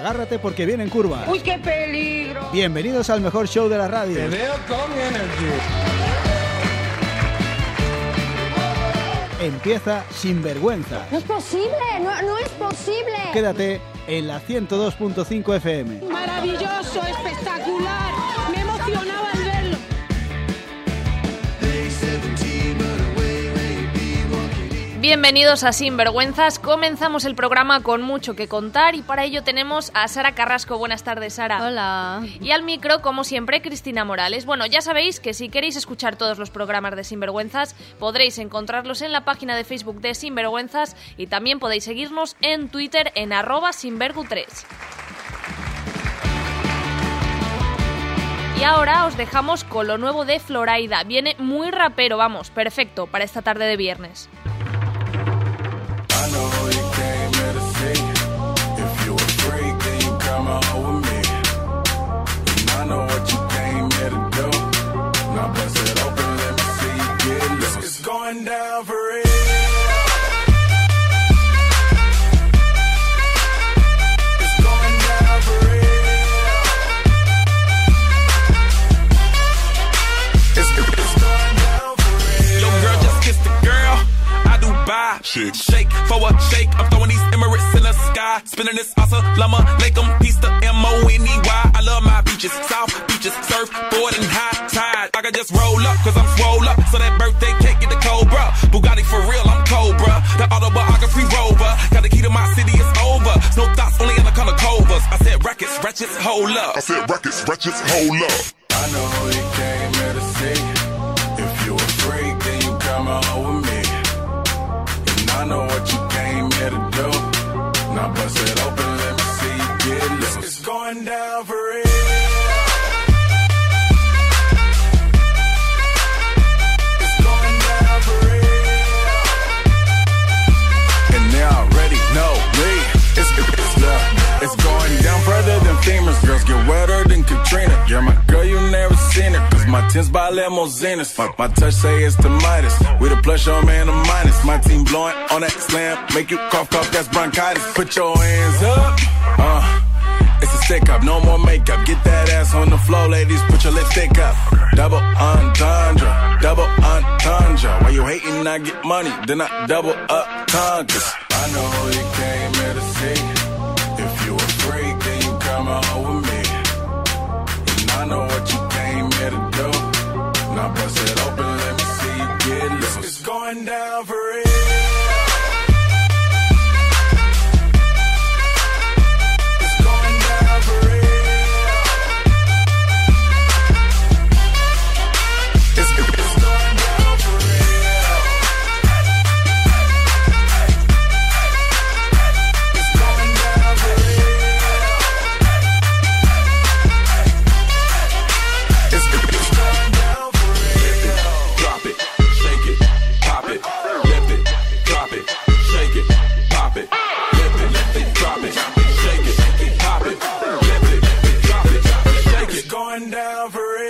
agárrate porque vienen curvas. ¡Uy, qué peligro! Bienvenidos al mejor show de la radio. Te veo con Energy. Empieza Sinvergüenza. No es posible, no es posible. Quédate en la 102.5 FM. Maravilloso, espectacular. Me emocionaba al verlo. Bienvenidos a Sinvergüenzas. Comenzamos el programa con mucho que contar y para ello tenemos a Sara Carrasco. Buenas tardes, Sara. Hola. Y al micro, como siempre, Cristina Morales. Bueno, ya sabéis que si queréis escuchar todos los programas de Sinvergüenzas, podréis encontrarlos en la página de Facebook de Sinvergüenzas y también podéis seguirnos en Twitter en @Sinvergu3. Y ahora os dejamos con lo nuevo de Floraida. Viene muy rapero, vamos, perfecto para esta tarde de viernes. I know you came here to see. If you a freak, then you come on with me. And I know what you came here to do. Now bust it open, let me see you get loose. It's going down for real. It's going down for real. It's going down for real. Yo, girl, just kiss the girl. I do buy. Shake for a shake. I'm throwing these Emirates in the sky. Spinning this Assalamu alaikum. Peace to M-O-N-E-Y. I love my beaches. South beaches. Surfboard and high tide. I can just roll up cause I'm swole up. So that birthday cake get the Cobra. Bugatti for real, I'm Cobra. The autobiography rover. Got the key to my city, it's over. No thoughts, only in the color covers. I said rackets, ratchets, hold up. I said rackets, ratchets, hold up. I know you came here to see. If you a freak, then you come on with me. I know what you came here to do. Now bust it open, let me see you get loose. It's going down for real. It's going down for real. And they already know me. It's going down further than famous. Girls get wetter than Katrina. You're my girl, you never seen it. Cause my tins by limousines. Fuck my touch, say it's the Midas. We the plus, your man, the minus. My team blowing on that slam. Make you cough, that's bronchitis. Put your hands up. It's a stick up, no more makeup. Get that ass on the floor, ladies. Put your lipstick up. Double entendre, double entendre. While you hating, I get money. Then I double up conquers. I know you came here to see. If you a freak, then you come on with me. And I know what you came here to do. Now bust it open, let me see you get loose. It's going down for real. It's going down for real. It's going down for real. It's going down for real. It's going down for real. Drop it, shake it, pop it, lift it, drop it, shake it, pop it, lift it, drop it, shake it, pop it, lift it, drop it, shake it. It's going down for real.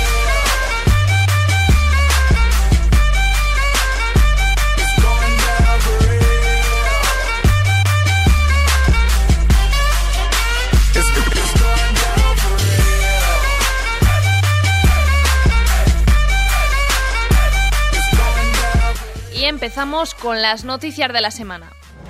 It's going down for real. It's going down for real. It's going down. Y empezamos con las noticias de la semana.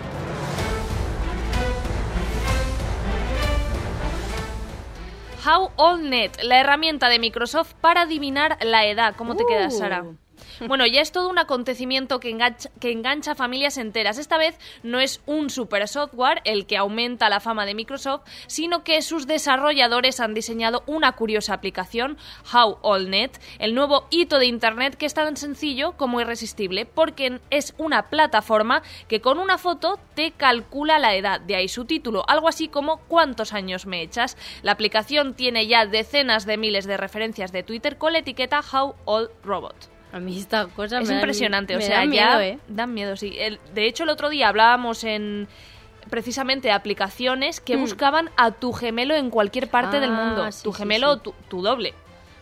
HowOldNet, la herramienta de Microsoft para adivinar la edad. ¿Cómo te quedas, Sara? Bueno, ya es todo un acontecimiento que engancha a familias enteras. Esta vez no es un super software el que aumenta la fama de Microsoft, sino que sus desarrolladores han diseñado una curiosa aplicación, HowOldNet, el nuevo hito de Internet que es tan sencillo como irresistible, porque es una plataforma que con una foto te calcula la edad, de ahí su título, algo así como ¿cuántos años me echas? La aplicación tiene ya decenas de miles de referencias de Twitter con la etiqueta HowOldRobot. A mí esta cosa es me impresionante, da, o sea, da ya miedo, dan miedo, sí. De hecho, el otro día hablábamos precisamente de aplicaciones que buscaban a tu gemelo en cualquier parte del mundo, sí, tu gemelo o tu doble.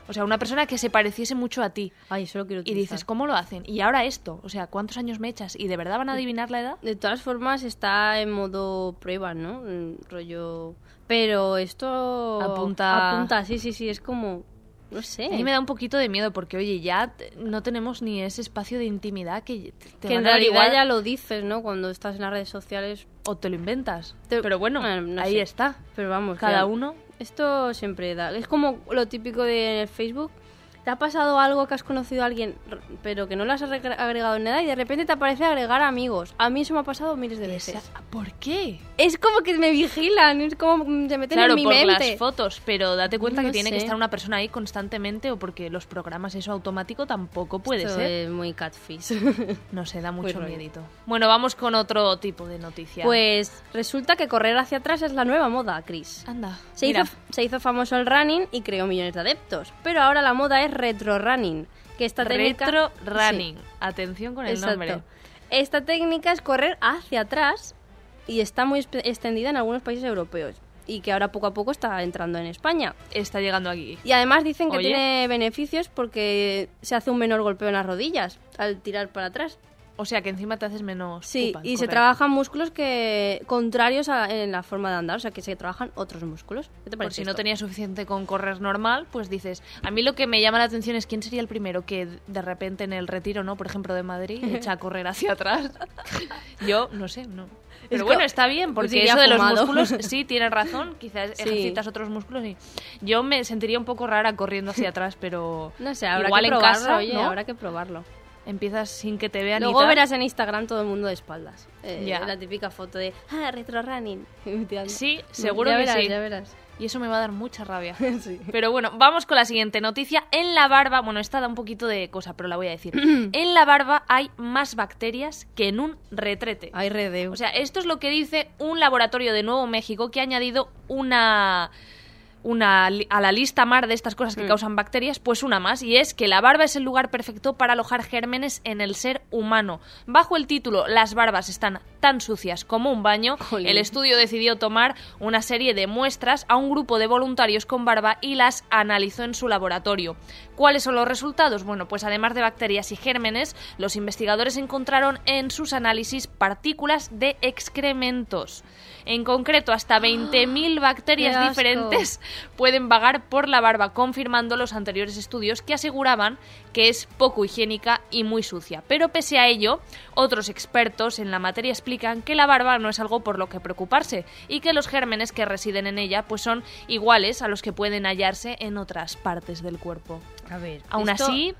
O sea, una persona que se pareciese mucho a ti. Ay, eso lo quiero Y utilizar. dices, ¿cómo lo hacen? Y ahora esto. O sea, ¿cuántos años me echas? ¿Y de verdad van a adivinar la edad? De todas formas, está en modo prueba, ¿no? Rollo... Pero esto... Apunta. Sí, es como... No sé. A mí me da un poquito de miedo porque, oye, ya no tenemos ni ese espacio de intimidad que te Que en van a dar realidad igual, ya lo dices, ¿no? Cuando estás en las redes sociales. o te lo inventas. Te- Pero bueno, no ahí sé. está. Pero vamos, Cada que uno. esto siempre da. Es como lo típico de Facebook. ¿Te ha pasado algo que has conocido a alguien, pero que no lo has agregado en nada y de repente te aparece agregar amigos? A mí eso me ha pasado miles de veces. ¿Por qué? Es como que me vigilan, es como se meten Claro, en mi por mente. las fotos, pero date cuenta No que tiene que sé. estar una persona ahí constantemente o porque los programas eso automático tampoco puede Esto ser. es muy catfish. No sé, da mucho rollo. miedito. Bueno, vamos con otro tipo de noticia. Pues resulta que correr hacia atrás es la nueva moda, Chris. Anda, Se hizo famoso el running y creó millones de adeptos, pero ahora la moda es retro running, que esta técnica... retro running. Sí, Atención con el exacto. nombre. Esta técnica es correr hacia atrás y está muy extendida en algunos países europeos y que ahora poco a poco está entrando en España. Está llegando aquí. Y además dicen que Oye. tiene beneficios porque se hace un menor golpeo en las rodillas al tirar para atrás. O sea, que encima te haces menos Sí, pupa al y se correr. trabajan músculos que contrarios en la forma de andar, o sea, que se trabajan otros músculos. ¿Qué te Por parece si no esto? tenías suficiente con correr normal, pues dices, a mí lo que me llama la atención es quién sería el primero que de repente en el retiro, ¿no? Por ejemplo, de Madrid, echa a correr hacia atrás. Yo, no sé, no. Pero Es bueno, que- está bien, porque pues iría eso de los fumado. músculos, sí, tienes razón, quizás Sí. ejercitas otros músculos y yo me sentiría un poco rara corriendo hacia atrás, pero No sé, habrá igual que en probarlo, casa, oye, ¿no? habrá que probarlo. Empiezas sin que te vean y Luego tal. verás en Instagram todo el mundo de espaldas. Ya. La típica foto de, retro running. Sí, seguro ya que verás, sí. Ya verás. Y eso me va a dar mucha rabia. Sí. Pero bueno, vamos con la siguiente noticia. En la barba, bueno, esta da un poquito de cosa, pero la voy a decir. En la barba hay más bacterias que en un retrete. Ay, redeo. O sea, esto es lo que dice un laboratorio de Nuevo México que ha añadido a la lista mar de estas cosas que causan bacterias, pues una más, y es que la barba es el lugar perfecto para alojar gérmenes en el ser humano. Bajo el título "Las barbas están tan sucias como un baño", Jolín. el estudio decidió tomar una serie de muestras a un grupo de voluntarios con barba y las analizó en su laboratorio. ¿Cuáles son los resultados? Bueno, pues además de bacterias y gérmenes, los investigadores encontraron en sus análisis partículas de excrementos. En concreto, hasta 20.000 bacterias ¡Qué asco! diferentes pueden vagar por la barba, confirmando los anteriores estudios que aseguraban que es poco higiénica y muy sucia. Pero pese a ello, otros expertos en la materia explican que la barba no es algo por lo que preocuparse y que los gérmenes que residen en ella pues son iguales a los que pueden hallarse en otras partes del cuerpo. A ver, Aún esto así,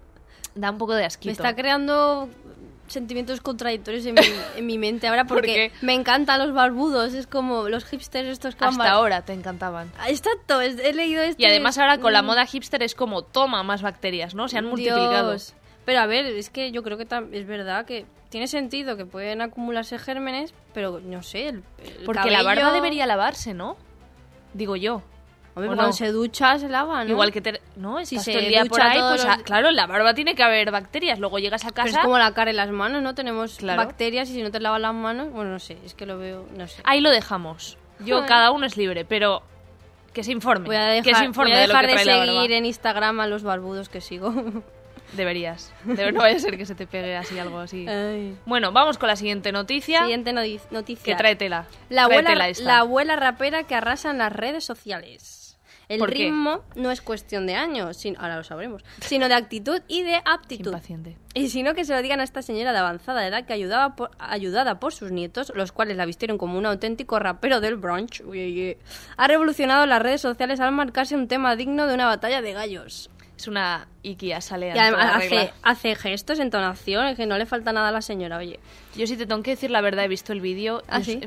da un poco de asquito. me está creando sentimientos contradictorios en mi mente ahora ¿Por porque qué? me encantan los barbudos, es como los hipsters estos que van Hasta ahora te encantaban. Exacto, he leído esto. Y además ahora con la Mm, moda hipster es como toma más bacterias, ¿no? Se han multiplicado. Dios. Pero a ver, es que yo creo que es verdad que tiene sentido que pueden acumularse gérmenes, pero no sé, el Porque la cabello- barba debería lavarse, ¿no? Digo yo. Hombre, ¿o cuando no? se ducha se lava, ¿no? Igual que no, Si estás se todo el día por ducha ahí, todos pues los- claro, en la barba tiene que haber bacterias. Luego llegas a Pero casa, es como la cara y las manos, ¿no? Tenemos Claro. bacterias y si no te lavas las manos, bueno, no sé, es que lo veo, no sé. ahí lo dejamos. Yo, Joder. cada uno es libre, pero que se informe. Voy a que se informe dejar de lo que de trae la barba. seguir en Instagram a los barbudos que sigo. Deberías. No vaya a ser que se te pegue así algo así. Ay. Bueno, vamos con la siguiente noticia. Siguiente noticia. Que trae tela. La Trae abuela, tela esta. la abuela rapera que arrasa en las redes sociales. El ¿Por qué? ritmo no es cuestión de años, ahora lo sabremos, sino de actitud y de aptitud. Impaciente. Y sino que se lo digan a esta señora de avanzada edad que ayudada por sus nietos, los cuales la vistieron como un auténtico rapero del brunch, ha revolucionado las redes sociales al marcarse un tema digno de una batalla de gallos. Es una Ikia, sale Y además hace gestos, entonación, que no le falta nada a la señora, oye. Yo, si te tengo que decir la verdad, he visto el vídeo. ¿Ah, y sí?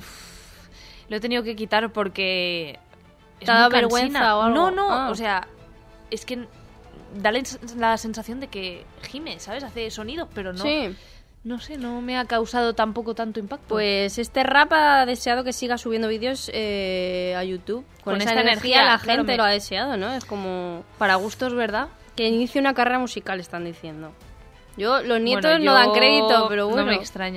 Lo he tenido que quitar porque... es ¿Te ha dado muy vergüenza cansina. o algo? No, no, Ah. o sea, es que da la sensación de que gime, ¿sabes? Hace sonidos, pero no... Sí. No sé, no me ha causado tampoco tanto impacto. Pues este rap ha deseado que siga subiendo vídeos a YouTube. Con esa esta energía la claro, gente lo ha deseado, ¿no? Es como Para gustos, ¿verdad? que inicie una carrera musical, están diciendo. Los nietos Bueno, no dan yo crédito, pero bueno. No me extraña.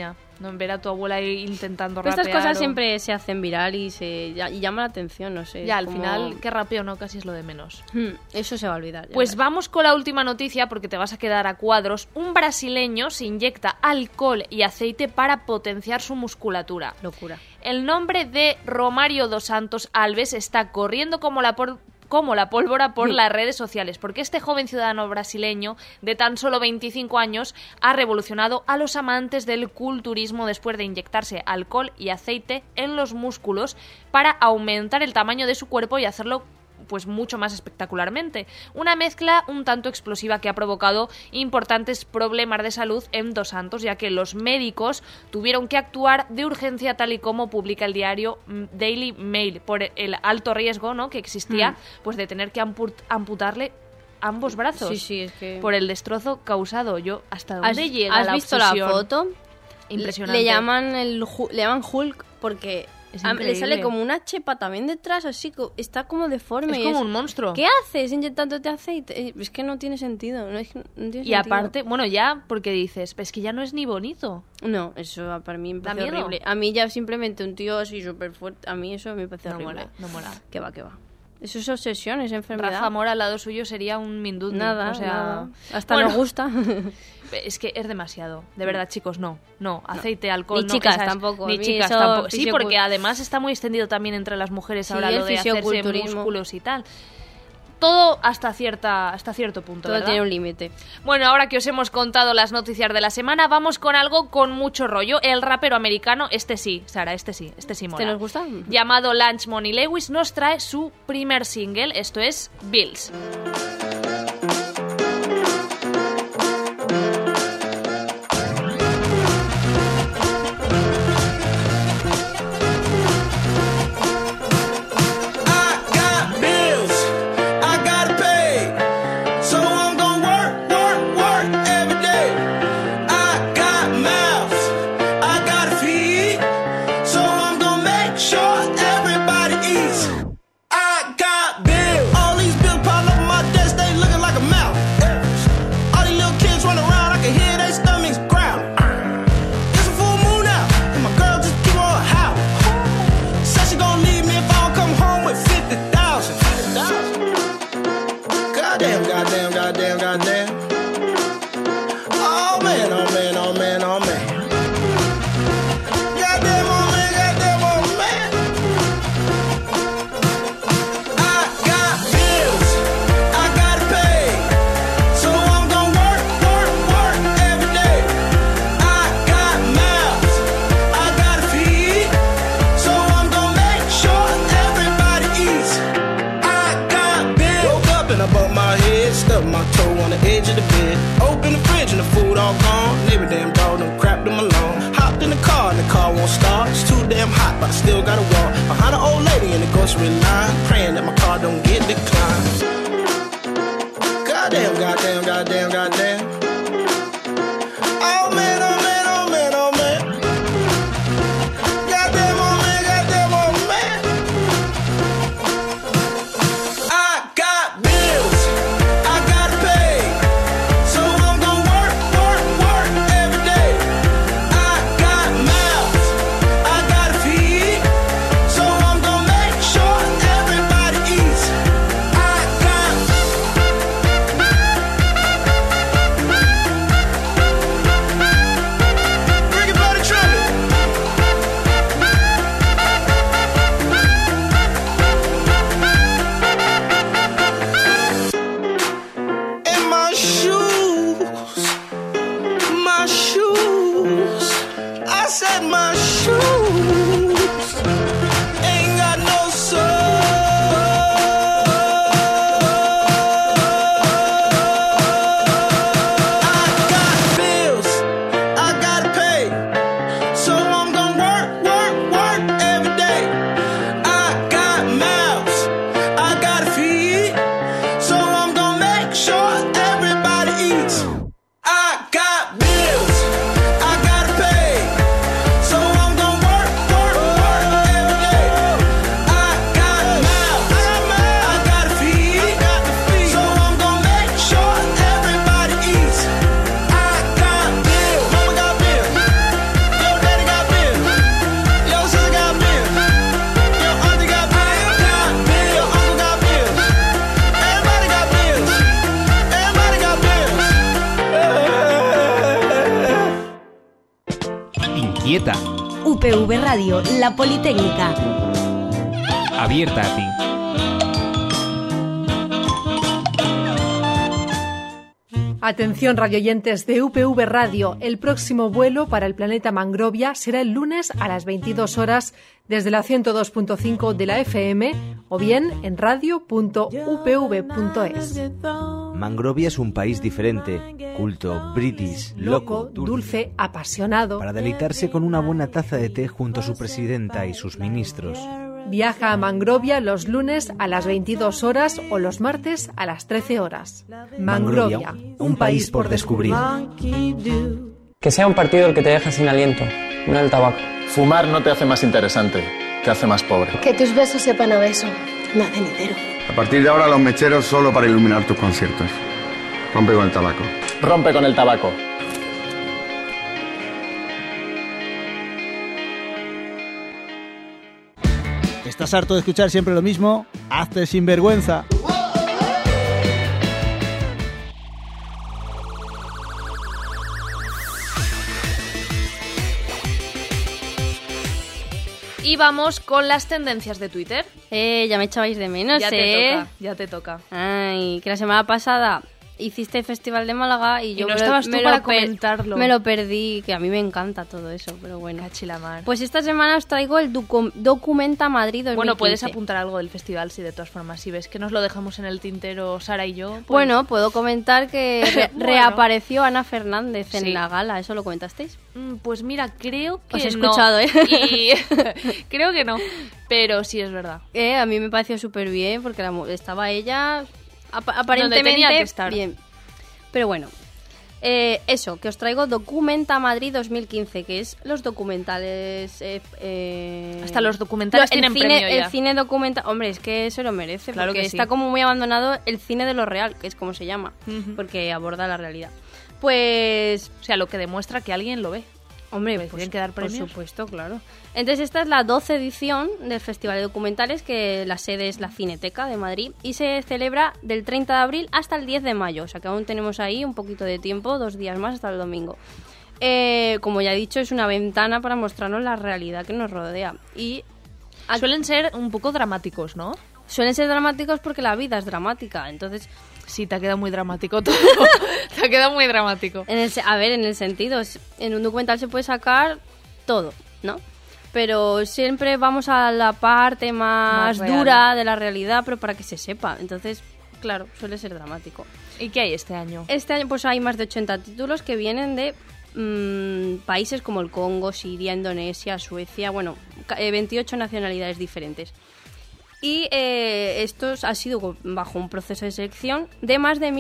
No, ver a tu abuela ahí intentando Pero rapear. estas cosas o- siempre se hacen viral y llama la atención, no sé. Ya, al como- final, que rapeo no, casi es lo de menos. Eso se va a olvidar. ya Pues verás. vamos con la última noticia porque te vas a quedar a cuadros. Un brasileño se inyecta alcohol y aceite para potenciar su musculatura. Locura. El nombre de Romário dos Santos Alves está corriendo como la pólvora por las redes sociales, porque este joven ciudadano brasileño de tan solo 25 años ha revolucionado a los amantes del culturismo después de inyectarse alcohol y aceite en los músculos para aumentar el tamaño de su cuerpo y hacerlo pues mucho más espectacularmente. Una mezcla un tanto explosiva que ha provocado importantes problemas de salud en Dos Santos, ya que los médicos tuvieron que actuar de urgencia tal y como publica el diario Daily Mail por el alto riesgo, ¿no?, que existía pues de tener que amputarle ambos brazos. Sí, sí, es que... Por el destrozo causado. Yo, ¿hasta dónde llega ¿Has la visto obsesión? la foto? Impresionante. Le llaman Hulk porque Es le increíble. sale como una chepa también detrás, así está como deforme. Es como un monstruo. ¿Qué haces inyectándote aceite? Es que no tiene sentido. No tiene Y sentido. aparte, bueno, ya, porque dices, es que ya no es ni bonito. No, eso para mí me ¿Da parece miedo? horrible. A mí ya simplemente un tío así súper fuerte, a mí eso me parece No horrible. mola, no mola. Que va. Eso es obsesión, es enfermedad. Rafa Mora al lado suyo sería un mindundi. Nada, o sea, nada. Hasta bueno, nos gusta. Es que es demasiado. De verdad, chicos, no. Aceite, alcohol, Ni no. chicas esas- tampoco. Ni A mí chicas eso, tampoco. Sí, fisio- porque además está muy extendido también entre las mujeres Sí, ahora el lo de hacerse fisioculturismo. músculos y tal. Todo hasta cierto punto, Todo ¿verdad? tiene un límite. Bueno, ahora que os hemos contado las noticias de la semana, vamos con algo con mucho rollo. El rapero americano, este sí, Sara, este sí mola. nos gusta? Llamado Lance Money Lewis, nos trae su primer single, esto es Bills. I got bills I gotta pay, so I'm gonna work every day. I got mouths I gotta feed, so I'm gonna make sure everybody eats. I got bills, all these bills pile up on my desk, they looking like a mouth. All these little kids run around, I can hear their stomachs growl. It's a full moon out, and my girl just keep on howl. Said she gon' leave me if I don't come home with 50,000. Goddamn. Oh man. Goddamn, oh man. I got bills I gotta pay, so I'm gonna work every day. I got mouths I gotta feed, so I'm gonna make sure everybody eats. I got bills. Woke up and I bumped my head, stubbed my toe on the edge of the bed. Open the fridge and the food all gone. Neighbor damn dog done crapped them alone. Hopped in the car and the car won't start. It's too damn hot, but I still gotta walk behind an old lady in the grocery line, praying that my car don't get declined. Goddamn. Oh man. Goddamn, oh man. I got bills I gotta pay, so I'm gonna work every day. I got mouths I gotta feed, so I'm gonna make sure everybody eats. I Quieta. UPV Radio, la Politécnica. Abierta a ti. Atención radioyentes de UPV Radio, el próximo vuelo para el planeta Mangrovia será el lunes a las 22 horas desde la 102.5 de la FM o bien en radio.upv.es. Mangrovia es un país diferente, culto, british, loco, dulce, apasionado. Para deleitarse con una buena taza de té junto a su presidenta y sus ministros. Viaja a Mangrovia los lunes a las 22 horas o los martes a las 13 horas. Mangrovia, un país por descubrir. Que sea un partido el que te deja sin aliento, no el tabaco. Fumar no te hace más interesante, te hace más pobre. Que tus besos sepan a beso, no a cenitero. A partir de ahora los mecheros solo para iluminar tus conciertos. Rompe con el tabaco. Rompe con el tabaco. ¿Estás harto de escuchar siempre lo mismo? Hazte sinvergüenza. Y vamos con las tendencias de Twitter. Ya me echabais de menos, Ya te toca. Ay, que la semana pasada hiciste el Festival de Málaga y yo no estabas tú para comentarlo. Me lo perdí, que a mí me encanta todo eso, pero bueno. Cachilamar. Pues esta semana os traigo el Documenta Madrid 2015. Bueno, puedes apuntar algo del festival, sí, de todas formas. Si ves que nos lo dejamos en el tintero Sara y yo. Pues... Bueno, puedo comentar que reapareció Ana Fernández en la gala. ¿Eso lo comentasteis? Pues mira, creo que os he escuchado, no. Creo que no, pero sí es verdad. A mí me pareció súper bien porque estaba ella... aparentemente donde tenía que estar. Bien. Pero bueno, eso, que os traigo Documenta Madrid 2015, que es los documentales... Hasta los documentales tienen premio ya. El cine documental... Hombre, es que se lo merece, claro, porque está como muy abandonado el cine de lo real, que es como se llama, porque aborda la realidad. Pues... O sea, lo que demuestra que alguien lo ve. Hombre, pues tienen que dar premios. Por supuesto, claro. Entonces esta es la 12ª edición del Festival de Documentales, que la sede es la Cineteca de Madrid y se celebra del 30 de abril hasta el 10 de mayo, o sea que aún tenemos ahí un poquito de tiempo, 2 días más hasta el domingo. Como ya he dicho, es una ventana para mostrarnos la realidad que nos rodea. Y suelen ser un poco dramáticos, ¿no? Suelen ser dramáticos porque la vida es dramática, entonces... Sí, te ha quedado muy dramático todo. Te ha quedado muy dramático. En el sentido, en un documental se puede sacar todo, ¿no? Pero siempre vamos a la parte más dura de la realidad, pero para que se sepa. Entonces, claro, suele ser dramático. ¿Y qué hay este año? Este año pues hay más de 80 títulos que vienen de países como el Congo, Siria, Indonesia, Suecia, bueno, 28 nacionalidades diferentes. Y esto ha sido bajo un proceso de selección de más de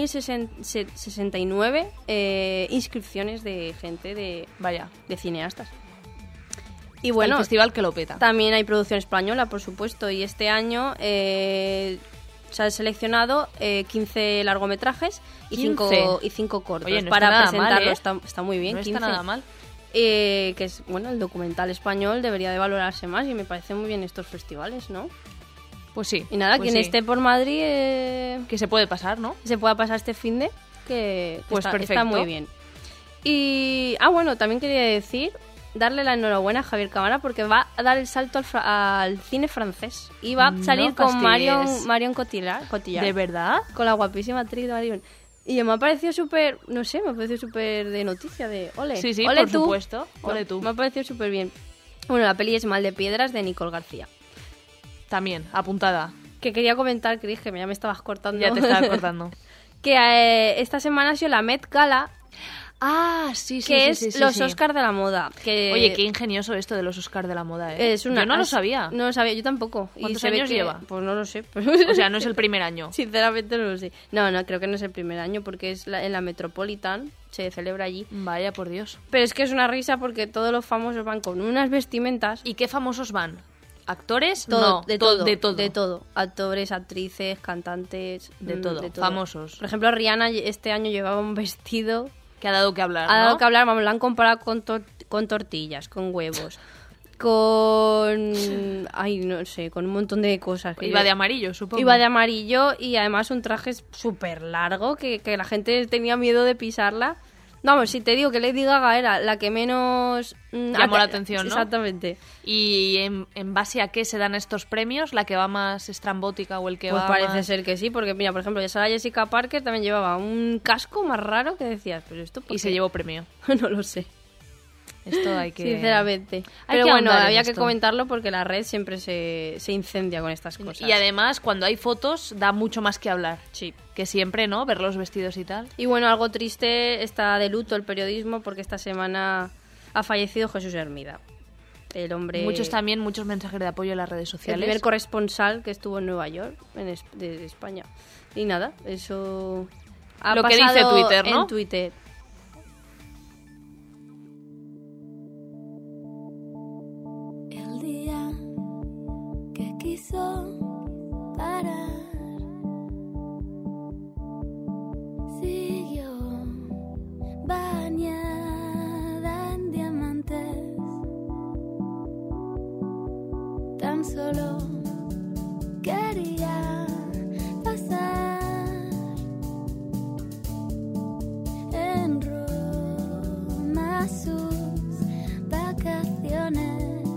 1.069 inscripciones de gente de cineastas. Y bueno, el festival que lo peta. También hay producción española, por supuesto, y este año se han seleccionado 15 largometrajes y 5 cortos. Oye, no para está nada presentarlo. Mal, está muy bien. No 15. Está nada mal. Que es, bueno, el documental español debería de valorarse más y me parece muy bien estos festivales, ¿no? Pues sí. Y nada, pues quien sí. esté por Madrid... que se puede pasar, ¿no? Se pueda pasar este finde, que pues está muy bien. Y... bueno, también quería decir, darle la enhorabuena a Javier Cámara porque va a dar el salto al cine francés. Y va a salir con Marion Cotillard. ¿De verdad? Con la guapísima actriz de Marion. Y me ha parecido súper, no sé, me ha parecido súper de noticia, de ole. Sí, ole por tú. Supuesto. Ole tú. Me ha parecido súper bien. Bueno, la peli es Mal de Piedras, de Nicole García. También, apuntada. Que quería comentar, Cris, que ya me estabas cortando. Ya te estaba cortando. Que esta semana ha sido la Met Gala. Sí. Que es los Oscars de la moda. Que... Oye, qué ingenioso esto de los Oscars de la moda, ¿eh? Yo no lo sabía. No lo sabía, yo tampoco. ¿Cuántos años lleva? Pues no lo sé. O sea, no es el primer año. Sinceramente no lo sé. No, creo que no es el primer año porque es en la Metropolitan, se celebra allí. Vaya, por Dios. Pero es que es una risa porque todos los famosos van con unas vestimentas. ¿Y qué famosos van? ¿Actores? Todo, no, de todo. Actores, actrices, cantantes, de todo. Famosos. Por ejemplo, Rihanna este año llevaba un vestido que ha dado que hablar, Ha dado que hablar, vamos, la han comparado con tortillas, con huevos, con... no sé, con un montón de cosas. Iba de amarillo, supongo. Iba de amarillo y además un traje súper largo que la gente tenía miedo de pisarla. Vamos, si te digo que Lady Gaga era la que menos... llamó la atención, ¿no? Exactamente. ¿Y en base a qué se dan estos premios? ¿La que va más estrambótica o el que Pues va parece más...? ser que sí, porque mira, por ejemplo, Sarah Jessica Parker también llevaba un casco más raro que decías, pero esto... Y se llevó premio. No lo sé. Esto hay que... Sinceramente. Hay Pero que bueno, ahondar en había que esto. comentarlo porque la red siempre se incendia con estas cosas. Y además, cuando hay fotos, da mucho más que hablar. Sí. Que siempre, ¿no? Ver los vestidos y tal. Y bueno, algo triste, está de luto el periodismo porque esta semana ha fallecido Jesús Hermida. El hombre... Muchos mensajes de apoyo en las redes El sociales. primer corresponsal que estuvo en Nueva York, de España. Y nada, eso... ha Lo que dice pasado Twitter, ¿no? En Twitter. El día que quiso parar siguió bañada en diamantes. Tan solo quería pasar en Roma sus vacaciones.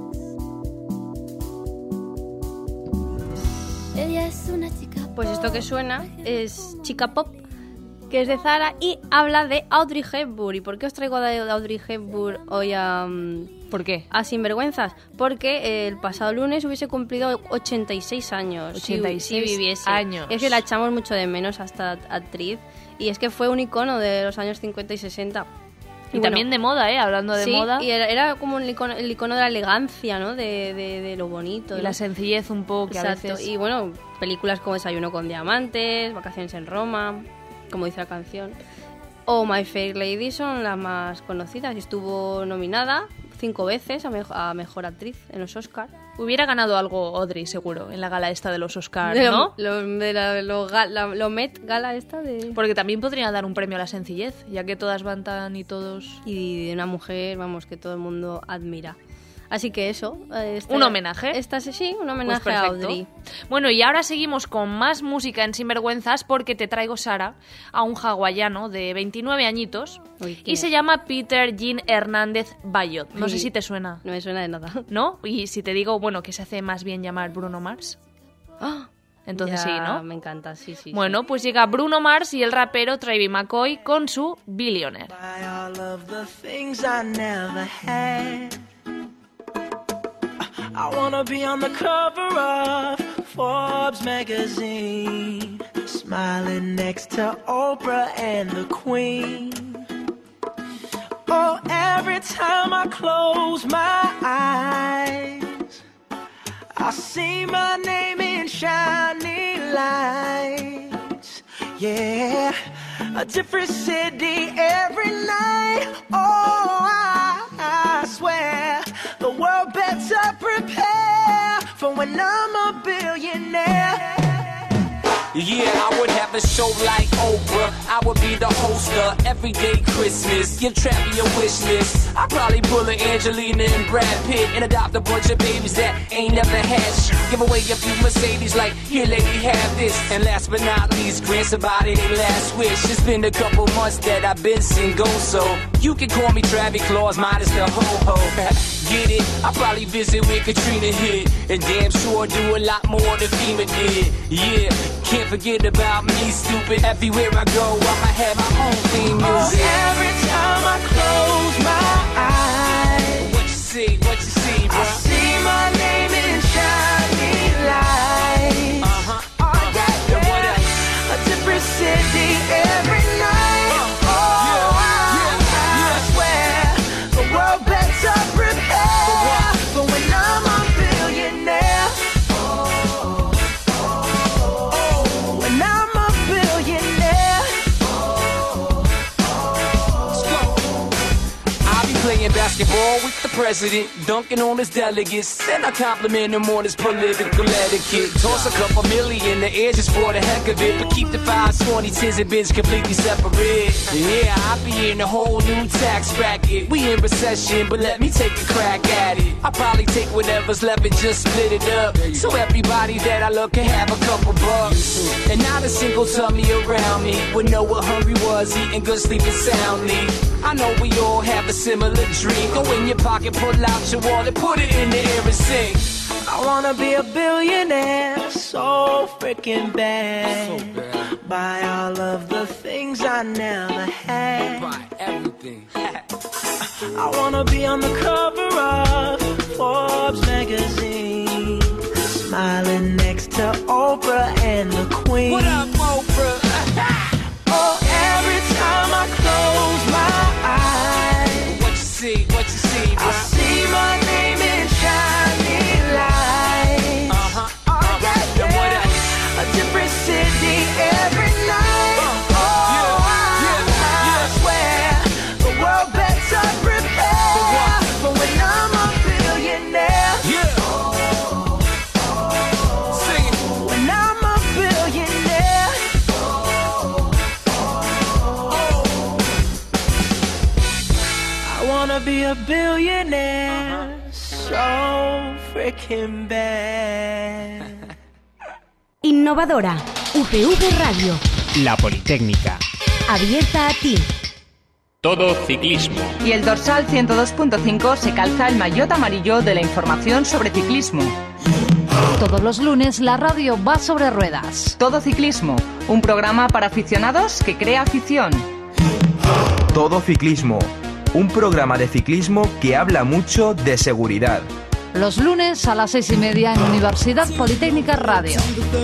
Ella es una chica pop. Pues esto que suena es Chica Pop, que es de Zara y habla de Audrey Hepburn. ¿Y por qué os traigo de Audrey Hepburn hoy a... ¿Por qué? A Sinvergüenzas? Porque el pasado lunes hubiese cumplido 86 años. 86 si viviese. años. Es que la echamos mucho de menos a esta actriz. Y es que fue un icono de los años 50 y 60. Y también de moda, hablando de moda. Y era como el icono de la elegancia, ¿no? De lo bonito. Y la sencillez un poco que Exacto. a veces... Y bueno, películas como Desayuno con Diamantes, Vacaciones en Roma, como dice la canción, o My Fair Lady son las más conocidas. Y estuvo nominada 5 veces a Mejor Actriz en los Oscars. Hubiera ganado algo Audrey, seguro, en la gala esta de los Oscars, ¿no? Lo Met Gala esta de... Porque también podría dar un premio a la sencillez, ya que todas van tan y todos... Y de una mujer, vamos, que todo el mundo admira. Así que eso. ¿Un homenaje? Sí, un homenaje pues a perfecto. Audrey. Bueno, y ahora seguimos con más música en Sinvergüenzas porque te traigo, Sara, a un hawaiano de 29 añitos. Uy, y se llama Peter Jean Hernández Bayot. No sé si te suena. No me suena de nada. ¿No? Y si te digo, bueno, que se hace más bien llamar Bruno Mars. ¡Ah! Entonces ya, sí, ¿no? Me encanta, sí. Bueno, pues llega Bruno Mars y el rapero Travis McCoy con su Billionaire. Buy all of the things I never had. I wanna be on the cover of Forbes magazine, smiling next to Oprah and the Queen. Oh, every time I close my eyes, I see my name in shining lights. Yeah, a different city every night. Oh, I swear the world better prepare for when I'm a billionaire. Yeah, I would have a show like Oprah. I would be the host of Everyday Christmas. Give Travis a wish list. I'd probably pull a Angelina and Brad Pitt and adopt a bunch of babies that ain't never had shit. Give away a few Mercedes like, here lady, have this. And last but not least, grant somebody their last wish. It's been a couple months that I've been single, so you can call me Travis Claus, minus the ho-ho. Get it? I'll probably visit where Katrina hit. And damn sure do a lot more than FEMA did. Yeah, can't forget about me, stupid. Everywhere I go, I'ma have my own theme music. Oh, every time I close my eyes, what you see, bro? I see my name in shining lights. Oh, yeah, And what else? a different city every night. I swear the world better prepare for when I'm a billionaire. When I'm a billionaire. I'll be playing basketball with the president, dunking on his delegates. Then I compliment him on his political etiquette. Toss a couple million in the air just for the heck of it, but keep the 520 tens and bins completely separate. Yeah, I be in a whole new tax bracket. We in recession, but let me take a crack at it. I probably take whatever's left and just split it up, so everybody that I love can have a couple bucks. And not a single tummy around me would know what hungry was, eating good, sleeping soundly. I know we all have a similar dream. Go in your pocket, pull out your wallet, put it in the air and sing. I wanna be a billionaire, so freaking bad. Buy all of the things I never had. Buy everything. I wanna be on the cover of Forbes magazine, smiling next to Oprah and the Queen. What up, Oprah? Oh, every time I close my eyes, What you see? What you see, bro? I see my name in shining lights. Oh, yeah, And what else? a different city every night. I swear the world better prepare for when I'm a billionaire. Yeah. Sing it. When I'm a billionaire. I wanna be a billionaire, so freaking bad. Innovadora. UPV Radio. La Politécnica. Abierta a ti. Todo ciclismo. Y el dorsal 102.5 se calza el maillot amarillo de la información sobre ciclismo. Todos los lunes la radio va sobre ruedas. Todo ciclismo, un programa para aficionados que crea afición. Todo ciclismo, un programa de ciclismo que habla mucho de seguridad. Los lunes a las 6:30 en Universidad Politécnica Radio.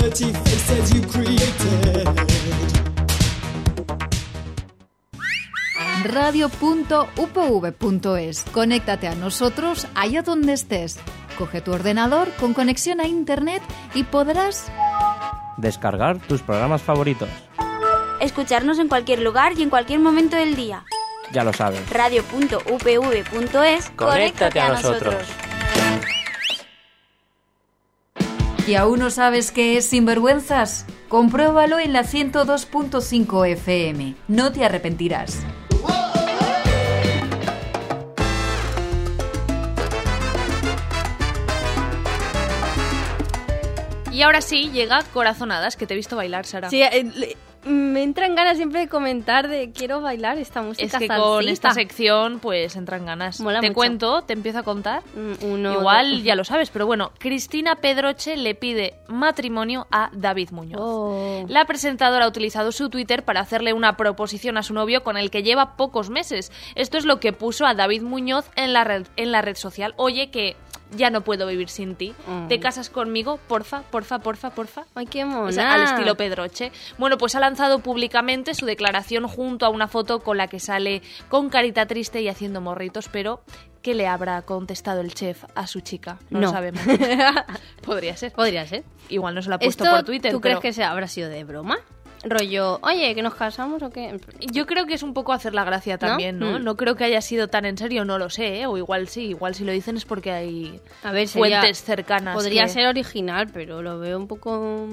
Radio.upv.es. Conéctate a nosotros allá donde estés. Coge tu ordenador con conexión a internet y podrás descargar tus programas favoritos. Escucharnos en cualquier lugar y en cualquier momento del día. Ya lo sabes. Radio.upv.es. Conéctate a nosotros. ¿Y aún no sabes qué es Sinvergüenzas? Compruébalo en la 102.5 FM. No te arrepentirás. Y ahora sí, llega Corazonadas, que te he visto bailar, Sara. Sí, me entran ganas siempre de comentar de quiero bailar esta música. Es que salsita. con esta sección pues entran ganas. Mola te mucho. cuento, te empiezo a contar. Igual Ya lo sabes, pero bueno, Cristina Pedroche le pide matrimonio a David Muñoz. La presentadora ha utilizado su Twitter para hacerle una proposición a su novio con el que lleva pocos meses. Esto es lo que puso a David Muñoz en la red social. Oye, que ya no puedo vivir sin ti. ¿Te casas conmigo? Porfa, porfa, porfa, porfa. Ay, qué mona. Al estilo Pedroche. Bueno, pues ha lanzado públicamente su declaración junto a una foto con la que sale con carita triste y haciendo morritos, pero ¿qué le habrá contestado el chef a su chica? No lo sabemos. Podría ser. Podría ser. Igual no se lo ha puesto ¿Esto por Twitter. tú crees que habrá sido de broma? Rollo, oye, ¿que nos casamos o qué? Yo creo que es un poco hacer la gracia también, ¿no? No creo que haya sido tan en serio, no lo sé, ¿eh? O igual si lo dicen es porque hay fuentes cercanas. Podría ser original, pero lo veo un poco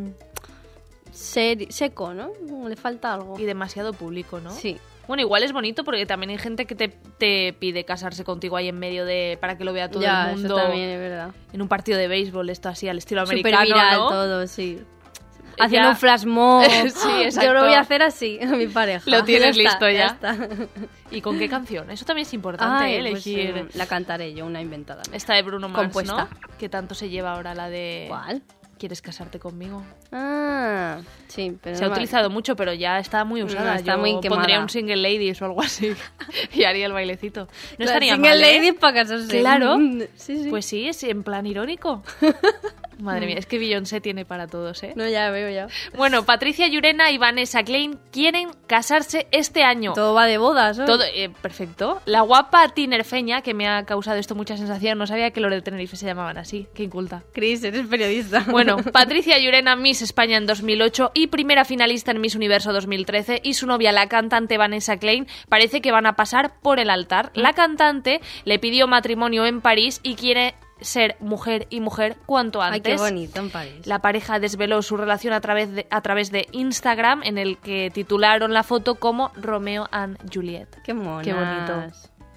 seco, ¿no? Le falta algo. Y demasiado público, ¿no? Sí. Bueno, igual es bonito porque también hay gente que te pide casarse contigo ahí en medio para que lo vea todo el mundo. Eso también es verdad. En un partido de béisbol, esto así al estilo americano, Superviral, ¿no? todo, sí. Haciendo un flash mob. Sí, exacto. Yo lo voy a hacer así a mi pareja. Lo tienes listo ya. Está. ¿Y con qué canción? Eso también es importante, elegir. Pues, la cantaré yo, una inventada. Esta de Bruno Mars, compuesta. ¿no? Que tanto se lleva ahora la de... ¿Cuál? ¿Quieres casarte conmigo? Ah, sí, pero se ha utilizado mucho, pero ya está muy usada. Está muy quemada. Pondría un Single Ladies o algo así y haría el bailecito. No estaría single mal, ¿eh? Ladies para casarse. Claro. Sí. Pues sí, es en plan irónico. Madre mía, es que Beyoncé tiene para todos, ¿eh? No, ya veo, ya. Bueno, Patricia Llurena y Vanessa Klein quieren casarse este año. Todo va de bodas, ¿no? Todo, perfecto. La guapa tinerfeña, que me ha causado esto mucha sensación, no sabía que los de Tenerife se llamaban así. Qué inculta. Cris, eres periodista. Bueno, Bueno, Patricia Llurena, Miss España en 2008 y primera finalista en Miss Universo 2013, y su novia, la cantante Vanessa Klein, parece que van a pasar por el altar. La cantante le pidió matrimonio en París y quiere ser mujer y mujer cuanto antes. Ay, qué bonito en París. La pareja desveló su relación a través de Instagram, en el que titularon la foto como Romeo and Juliet. Qué monas. Qué bonito.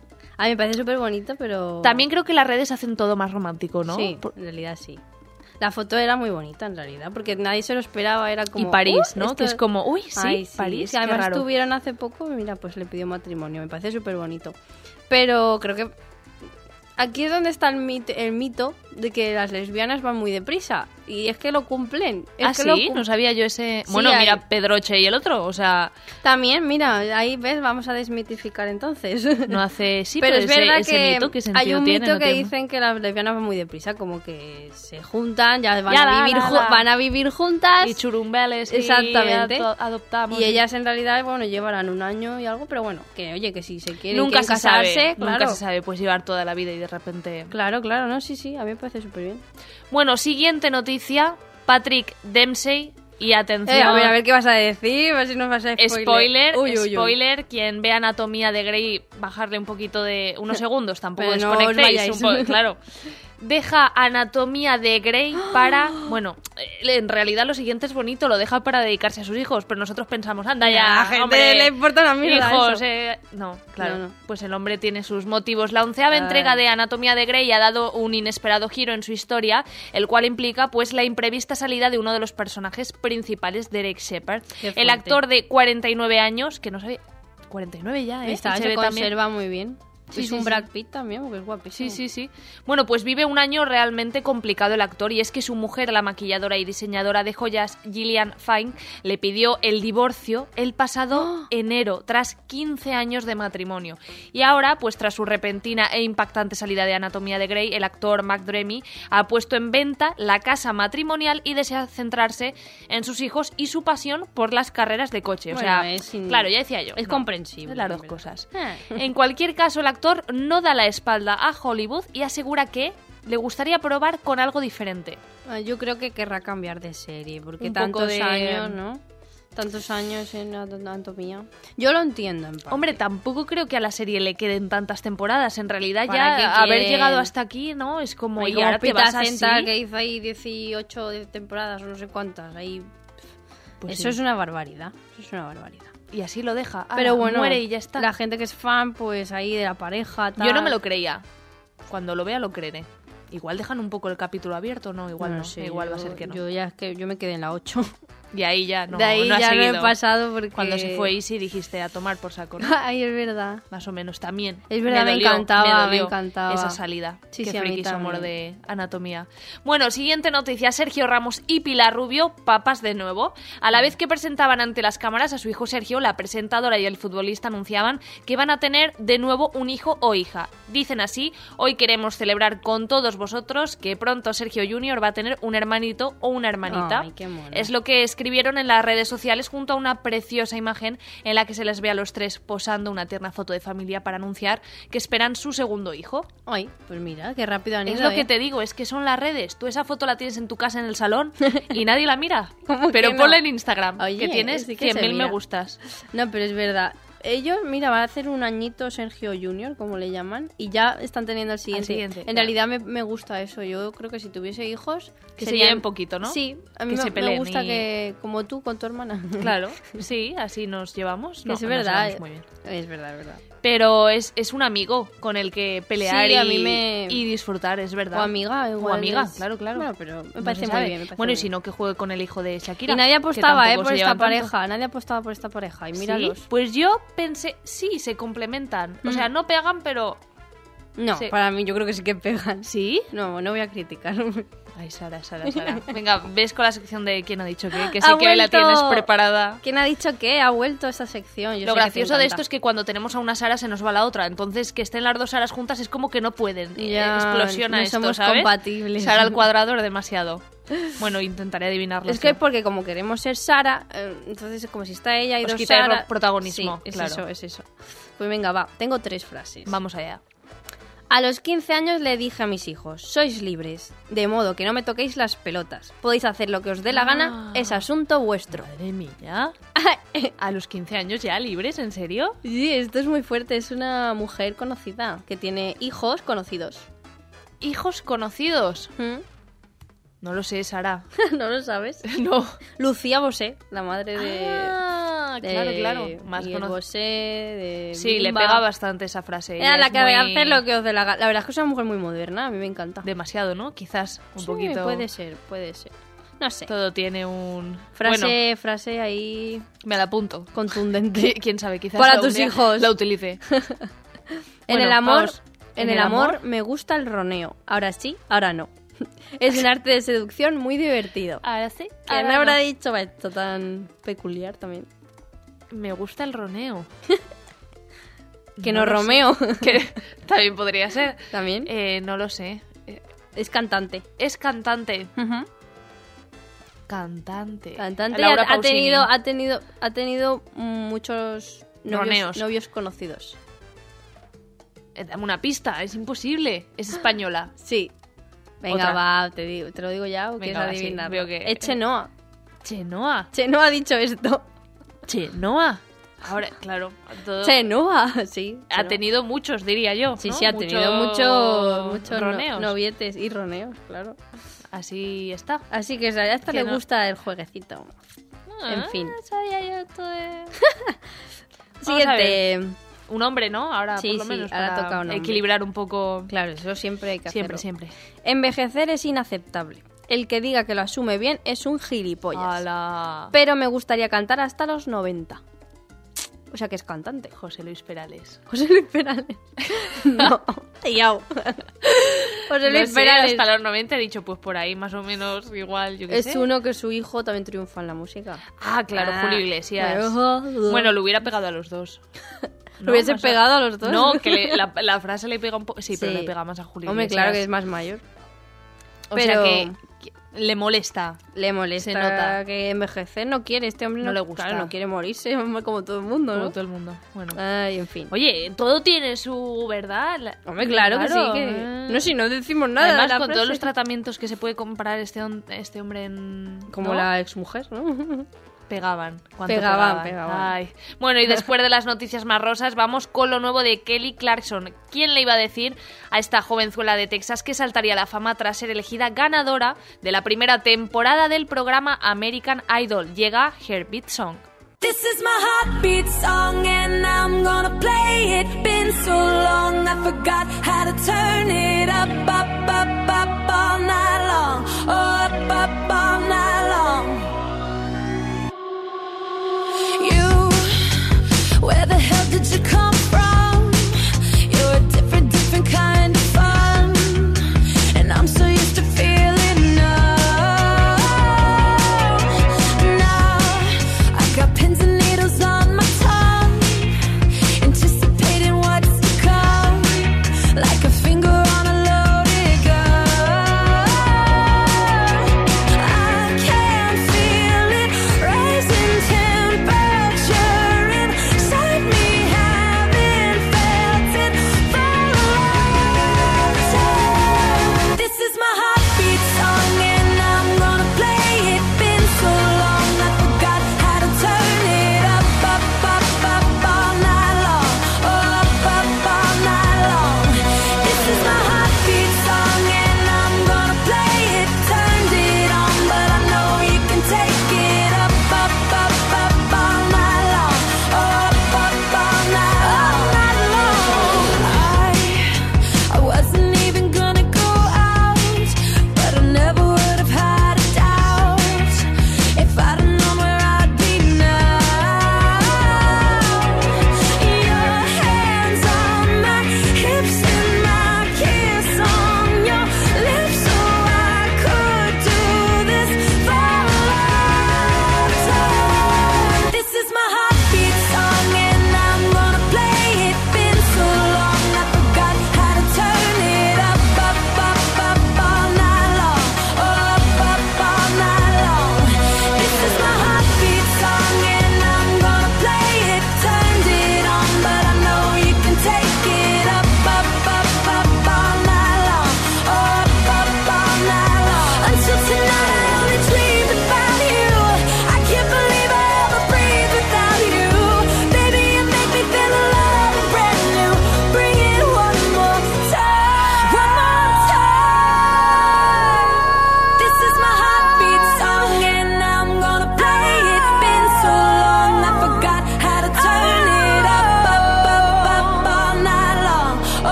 A mí me parece súper bonito, pero... También creo que las redes hacen todo más romántico, ¿no? Sí, en realidad sí. La foto era muy bonita, en realidad, porque nadie se lo esperaba, era como... Y París, ¿no? esto... Que es como, uy, sí, Ay, sí. París, Que además qué raro. estuvieron hace poco, mira, pues le pidió matrimonio, me parece súper bonito. Pero creo que aquí es donde está el mito de que las lesbianas van muy deprisa. Y es que lo cumplen. Es que sí, no sabía yo ese... Sí, bueno, mira, hay... Pedroche y el otro, o sea... También, mira, ahí ves, vamos a desmitificar entonces. No hace... Sí, pero es verdad ese que mito, ¿qué hay sentido un tiene? mito No que tiene- dicen que las lesbianas van muy deprisa, como que se juntan, ya van, Ya, a, vivir van a vivir juntas. Y churumbeles. Exactamente. Y adoptamos. Y ellas en realidad, bueno, llevarán un año y algo, pero bueno, que oye, que si se quieren Nunca se casarse, sabe, claro. nunca se sabe, pues llevar toda la vida y de repente... Claro, claro, no, sí, a mí me parece súper bien. Bueno, siguiente noticia, Patrick Dempsey, y atención... A ver qué vas a decir, a ver si nos vas a spoiler. Spoiler, quien ve Anatomía de Grey, bajarle un poquito de unos segundos, tampoco Pero no os desconectéis, vayáis. un poco, claro. Deja Anatomía de Grey para... Bueno, en realidad lo siguiente es bonito, lo deja para dedicarse a sus hijos, pero nosotros pensamos, anda ya, A la gente hombre, le importa una mierda hijos, eso. No, claro, No. pues el hombre tiene sus motivos. La 11ª entrega de Anatomía de Grey ha dado un inesperado giro en su historia, el cual implica pues la imprevista salida de uno de los personajes principales, Derek Shepherd. Qué El fuerte. actor de 49 años, que no sabe... 49 ya, ¿eh? Está, Y se ve conserva también... muy bien. Sí, Es sí, un sí. Brad Pitt también, porque es guapísimo. Sí. Bueno, pues vive un año realmente complicado el actor, y es que su mujer, la maquilladora y diseñadora de joyas Gillian Fine, le pidió el divorcio el pasado enero, tras 15 años de matrimonio. Y ahora, pues tras su repentina e impactante salida de Anatomía de Grey, el actor McDreamy ha puesto en venta la casa matrimonial y desea centrarse en sus hijos y su pasión por las carreras de coche. Bueno, o sea, es sin- claro, ya decía yo. es no, comprensible, Las dos en verdad. cosas. En cualquier caso, el actor no da la espalda a Hollywood y asegura que le gustaría probar con algo diferente. Yo creo que querrá cambiar de serie, porque Un poco tantos de- años, ¿no? Tantos años en Anatomía. Yo lo entiendo, en parte. Hombre, tampoco creo que a la serie le queden tantas temporadas. En realidad ¿Para ya qué haber quieren? llegado hasta aquí, ¿no? Es como... Ahí y ahora te vas Centa, así. que hizo ahí 18 temporadas o no sé cuántas. Ahí... Pues eso sí. es una barbaridad. Eso es una barbaridad. Y así lo deja. Pero Ala, bueno, muere y ya está. la gente que es fan, pues ahí de la pareja, tal. Yo no me lo creía. Cuando lo vea lo creeré. Igual dejan un poco el capítulo abierto, ¿no? Igual no, sé, igual yo- va a ser que no. Yo ya es que yo me quedé en la 8. Y ahí ya no, de ahí no ha ya no seguido. he pasado porque... Cuando se fue Easy dijiste a tomar por saco, ¿no? Ay, es verdad. Más o menos también. Es verdad, me dolió, encantaba, dolió me encantaba. esa salida. Sí, Qué sí, a mí friki somos también. de Anatomía. Bueno, siguiente noticia. Sergio Ramos y Pilar Rubio, papas de nuevo. A la vez que presentaban ante las cámaras a su hijo Sergio, la presentadora y el futbolista anunciaban que van a tener de nuevo un hijo o hija. Dicen así: hoy queremos celebrar con todos vosotros que pronto Sergio Jr. va a tener un hermanito o una hermanita. Ay, qué mono. Es lo que escribieron en las redes sociales junto a una preciosa imagen en la que se les ve a los tres posando una tierna foto de familia para anunciar que esperan su segundo hijo. Ay, pues mira, qué rápido han ido, Es lo que te digo, es que son las redes. Tú esa foto la tienes en tu casa en el salón y nadie la mira. ¿Cómo Pero que no? ponla en Instagram, Oye, que tienes sí que se 100.000 me mira. gustas. No, pero es verdad. Ellos, mira, van a hacer un añito Sergio Junior, como le llaman, y ya están teniendo el siguiente. siguiente, En claro. realidad me gusta eso. Yo creo que si tuviese hijos... Que se serían- lleven poquito, ¿no? Sí, a mí Que se me peleen gusta y- que, como tú con tu hermana. Claro, sí, así nos llevamos. Que No, es nos verdad. llevamos muy bien. Es verdad, es verdad. Pero es un amigo con el que pelear Sí, a y, mí me- y disfrutar, es verdad. O amiga, igual O amiga, es- claro, claro. Bueno, pero me No parece se muy sabe. bien, me parece Bueno, muy y si no, que juegue con el hijo de Shakira. Y nadie que apostaba, tampoco por se esta llevan tanto. pareja. Nadie apostaba por esta pareja. Y ¿Sí? míralos. Pues yo pensé, sí, se complementan. O sea, no pegan, pero... No, Sí. para mí yo creo que sí que pegan. ¿Sí? No, no voy a criticar. Ay, Sara. Venga, ves con la sección de quién ha dicho qué, que Ha sí que hoy la vuelto. tienes preparada. ¿Quién ha dicho qué? Ha vuelto esta sección. Yo Lo sé que te gracioso de encanta. esto es que cuando tenemos a una Sara se nos va la otra. Entonces, que estén las dos Saras juntas es como que no pueden. Ya, Explosiona no esto, somos ¿sabes? compatibles. Sara al cuadrado es demasiado. Bueno, intentaré adivinarlo. Es que porque como queremos ser Sara, entonces como si está ella y Os dos quita el Sara... protagonismo, Sí, es claro. eso, es eso. Pues venga, va. Tengo 3 frases. Vamos allá. A los 15 años le dije a mis hijos, sois libres, de modo que no me toquéis las pelotas. Podéis hacer lo que os dé la gana, es asunto vuestro. Madre mía. ¿A los 15 años ya libres? ¿En serio? Sí, esto es muy fuerte. Es una mujer conocida que tiene hijos conocidos. ¿Hijos conocidos? No lo sé, Sara. ¿No lo sabes? No. Lucía Bosé, la madre de... Claro. Más Miguel conocido. Bosé, de Sí, le Bimba. pega bastante esa frase. Era Ella la es que de muy- hacer lo que os dé la gana. La verdad es que es una mujer muy moderna, a mí me encanta. Demasiado, ¿no? Quizás un Sí, poquito. puede ser. No sé. Todo tiene un... Frase ahí... Me la apunto. Contundente. ¿Quién sabe? Quizás Para algún tus día hijos. la utilice. En Bueno, el amor... vamos. En el amor me gusta el roneo. Ahora sí, ahora no. Es un arte de seducción muy divertido. Ahora sí. ¿Quién ahora habrá no. dicho esto tan peculiar también? Me gusta el roneo. Que no lo Romeo. sé. Que también podría ser. También. No lo sé. Es cantante. Es cantante. Cantante. Cantante. Laura Ha Pausini. ha tenido muchos Roneos. novios conocidos. Dame una pista, es imposible. Es española. Sí. Venga, Otra. va, te lo digo ya o Venga, quieres va, sí, adivinar. veo que- Es Chenoa. Chenoa. Chenoa ha dicho esto. Chenoa. Ahora, claro. Todo... Chenoa, sí. Ha tenido muchos, diría yo. Sí, ¿no? sí, ha tenido muchos roneos. novietes y roneos, claro. Así está. Así que a esta Que le no- gusta el jueguecito. En fin. Sabía yo esto de... Siguiente. Un hombre, ¿no? Ahora, Sí, por lo sí, menos, ahora para toca un hombre. equilibrar un poco... Claro, eso siempre hay que Siempre, hacerlo. siempre. Envejecer es inaceptable. El que diga que lo asume bien es un gilipollas. ¡Hala! Pero me gustaría cantar hasta los 90. O sea que es cantante. José Luis Perales. José Luis Perales. No. Yao. José Luis No sé, Perales. hasta los 90 he dicho, pues por ahí más o menos igual, yo qué Es sé. uno que su hijo también triunfa en la música. Ah, claro, Julio Iglesias. Pero- Bueno, lo hubiera pegado a los dos. ¿Lo hubiese Más pegado a los dos? No, que la frase le pega un poco... Sí, pero Sí. le pega más a Julio Hombre, Iglesias. claro que es más mayor. O pero- sea que le molesta. Le molesta Se nota. que envejecer no quiere. Este hombre No le gusta. Claro, no quiere morirse como todo el mundo, ¿no? Como todo el mundo. Bueno. Ay, en fin. Oye, todo tiene su verdad. Hombre, claro que sí. Que... No, si no decimos nada. Además, la con todos frase. los tratamientos que se puede comprar este hombre en... Como ¿no? la exmujer, ¿no? Pegaban. ¿Cuánto Pegaban. Ay. Bueno, y después de las noticias más rosas, vamos con lo nuevo de Kelly Clarkson. ¿Quién le iba a decir a esta jovenzuela de Texas que saltaría a la fama tras ser elegida ganadora de la primera temporada del programa American Idol? Llega Her Beat Song. This is my heartbeat song and I'm gonna play it. Been so long I forgot how to turn it up, up, up, up all night long. Oh, up, up all night long. You, where the hell did you come from? You're a different, different kind of fun. And I'm so used to feeling numb. Now I got pins and needles on my tongue, anticipating what's to come, like a finger on a loaded gun. I can feel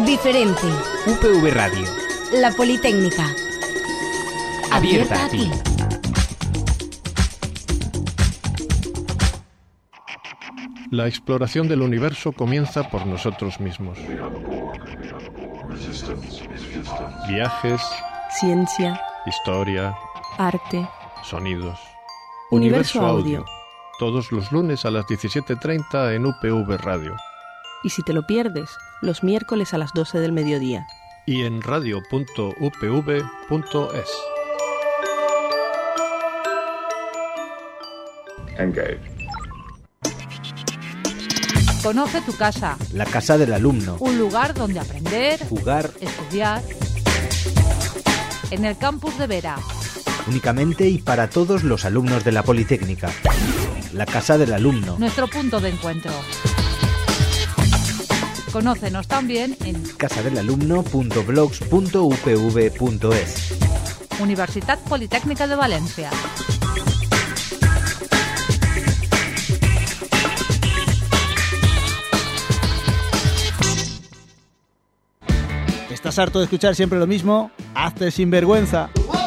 Diferente. UPV Radio. La Politécnica. Abierta a ti. La exploración del universo comienza por nosotros mismos. Viajes, ciencia, historia, arte, sonidos. Universo Audio. Todos los lunes a las 17:30 en UPV Radio. Y si te lo pierdes, los miércoles a las 12 del mediodía. Y en radio.upv.es. Engage. Conoce tu casa. La casa del alumno. Un lugar donde aprender, Jugar. estudiar. En el campus de Vera. Únicamente y para todos los alumnos de la Politécnica. La casa del alumno. Nuestro punto de encuentro. Conócenos también en casadelalumno.blogs.upv.es. Universidad Politécnica de Valencia. ¿Estás harto de escuchar siempre lo mismo? Hazte sinvergüenza.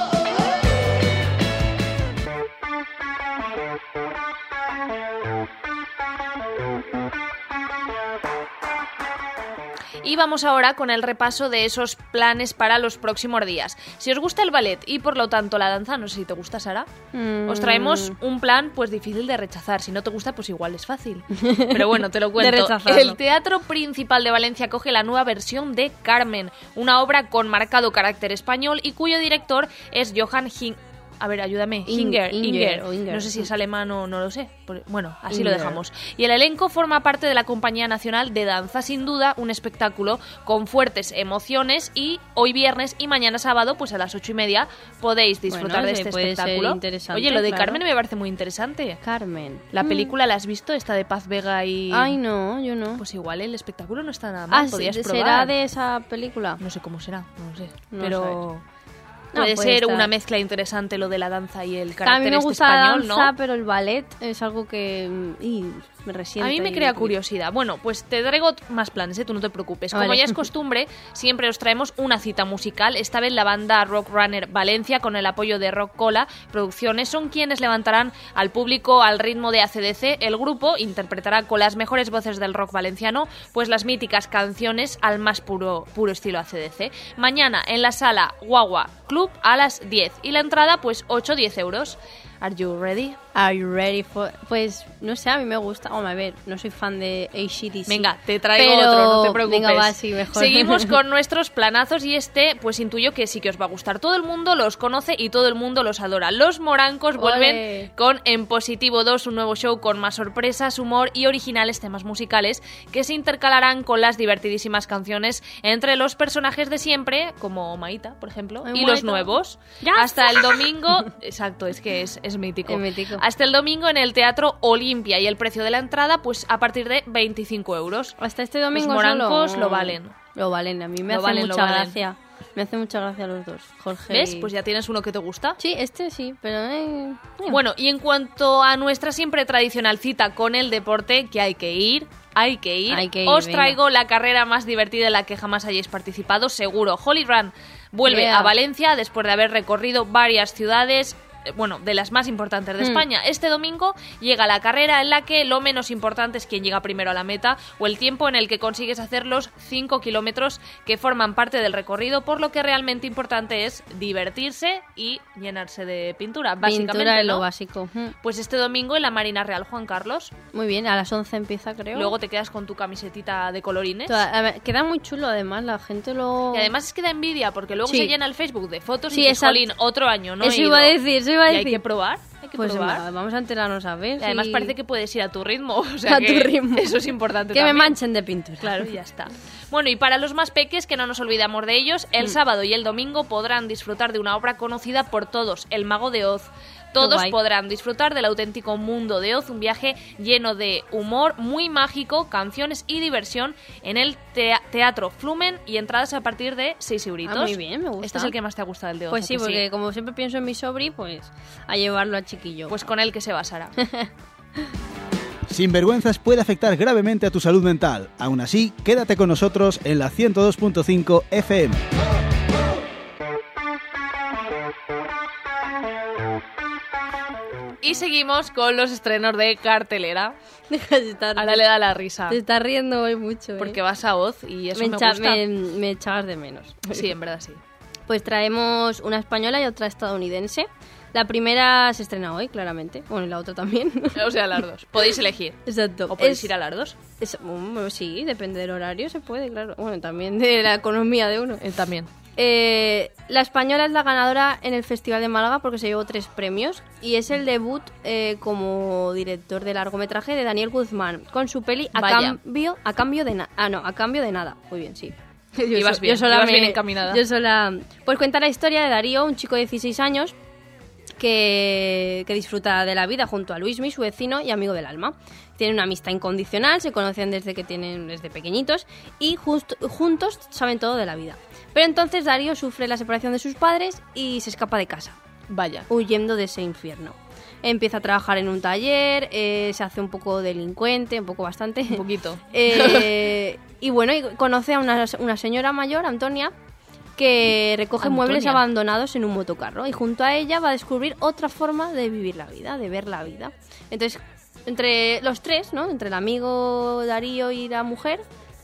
Y vamos ahora con el repaso de esos planes para los próximos días. Si os gusta el ballet y por lo tanto la danza, no sé si te gusta, Sara, os traemos un plan pues difícil de rechazar. Si no te gusta, pues igual es fácil. Pero bueno, te lo cuento. El Teatro Principal de Valencia acoge la nueva versión de Carmen, una obra con marcado carácter español y cuyo director es Johann A ver, ayúdame. Inger. No sé si es alemán o no lo sé. Bueno, así lo dejamos. Y el elenco forma parte de la Compañía Nacional de Danza. Sin duda, un espectáculo con fuertes emociones. Y hoy viernes y mañana sábado, pues a las 8:30, podéis disfrutar de este espectáculo. Oye, lo de Carmen me parece muy interesante. Carmen. ¿La película la has visto? Esta de Paz Vega y... Ay, no, yo no. Pues igual el espectáculo no está nada mal. Podías probar. ¿Será de esa película? No sé cómo será, no lo sé. No pero... No, puede ser estar. Una mezcla interesante lo de la danza y el carácter a mí me gusta español, la danza, ¿no? pero el ballet es algo que me resiente. A mí me crea curiosidad. Bueno, pues te traigo más planes, tú no te preocupes. Como Vale. ya es costumbre, siempre os traemos una cita musical. Esta vez la banda Rock Runner Valencia, con el apoyo de Rock Cola Producciones, son quienes levantarán al público al ritmo de AC/DC. El grupo interpretará con las mejores voces del rock valenciano pues las míticas canciones al más puro estilo AC/DC. Mañana en la sala Guagua Club a las 10 y la entrada pues 8-10 euros. Are you ready? Are you ready for... Pues, no sé, a mí me gusta... Hombre, a ver, no soy fan de AC/DC. Venga, te traigo pero... otro, no te preocupes. Venga, va, sí, mejor. Seguimos con nuestros planazos y pues intuyo que sí que os va a gustar. Todo el mundo los conoce y todo el mundo los adora. Los Morancos vuelven con En Positivo 2, un nuevo show con más sorpresas, humor y originales temas musicales que se intercalarán con las divertidísimas canciones entre los personajes de siempre, como Maita, por ejemplo, y los nuevos. ¡Ya Hasta está! el domingo... Exacto, es que es mítico. Es mítico. Hasta el domingo en el Teatro Olimpia y el precio de la entrada pues a partir de 25 euros. Hasta este domingo los Morancos solo... lo valen. Lo valen, a mí me Lo hace valen, mucha lo valen. gracia. Me hace mucha gracia los dos, Jorge. ¿Ves? y- Pues ya tienes uno que te gusta. Sí, este sí, pero... Bueno, y en cuanto a nuestra siempre tradicional cita con el deporte, que hay que ir, os venga. traigo la carrera más divertida en la que jamás hayáis participado, seguro. Holy Run vuelve a Valencia después de haber recorrido varias ciudades, bueno, de las más importantes de España. Este domingo llega la carrera en la que lo menos importante es quién llega primero a la meta o el tiempo en el que consigues hacer los 5 kilómetros que forman parte del recorrido, por lo que realmente importante es divertirse y llenarse de pintura, básicamente, Pintura es ¿no? lo básico. Pues este domingo en la Marina Real Juan Carlos. Muy bien, a las 11 empieza, creo. Luego te quedas con tu camisetita de colorines. A ver, queda muy chulo, además, la gente lo... Y además es que da envidia, porque luego Sí. se llena el Facebook de fotos Sí, y dices, exacto. jolín, otro año, ¿no? Eso he iba a ido. decir, Y hay que probar, Pues probar. venga, vamos a enterarnos a ver. Y además si- parece que puedes ir a tu ritmo. O sea A que tu ritmo. Eso es importante Que también. me manchen de pintura. Claro, y ya está. Bueno, y para los más peques, que no nos olvidamos de ellos, el sábado y el domingo podrán disfrutar de una obra conocida por todos, El Mago de Oz. Todos guay. podrán disfrutar del auténtico mundo de Oz, un viaje lleno de humor, muy mágico, canciones y diversión en el Teatro Flumen y entradas a partir de 6 euritos. Ah, muy bien, me gusta. Este es el que más te ha gustado, el de Oz. Pues ¿a sí, que porque como siempre pienso en mi sobri, pues a llevarlo al chiquillo. Pues con él que se basará. Sinvergüenzas puede afectar gravemente a tu salud mental. Aún así, quédate con nosotros en la 102.5 FM. Y seguimos con los estrenos de cartelera. Ahora le da la risa. Te estás riendo hoy mucho, Porque vas a voz y eso me gusta. Me echabas de menos. Sí, en verdad sí. Pues traemos una española y otra estadounidense. La primera se estrena hoy, claramente. Bueno, y la otra también. O sea, las dos. Podéis elegir. Exacto. ¿O podéis ir a las dos? Sí, depende del horario, se puede, claro. Bueno, también de la economía de uno. También. La española es la ganadora en el Festival de Málaga porque se llevó 3 premios y es el debut como director de largometraje de Daniel Guzmán con su peli A cambio de nada. Muy bien, sí. Ibas bien encaminada. Pues cuenta la historia de Darío, un chico de 16 años que disfruta de la vida junto a Luismi, su vecino y amigo del alma. Tienen una amistad incondicional, se conocen desde pequeñitos y juntos saben todo de la vida. Pero entonces Darío sufre la separación de sus padres y se escapa de casa. Vaya. Huyendo de ese infierno. Empieza a trabajar en un taller, se hace un poco delincuente, bastante. Un poquito. Y bueno, conoce a una señora mayor, Antonia, que recoge muebles abandonados en un motocarro. Y junto a ella va a descubrir otra forma de vivir la vida, de ver la vida. Entonces, entre los tres, ¿no? Entre el amigo Darío y la mujer,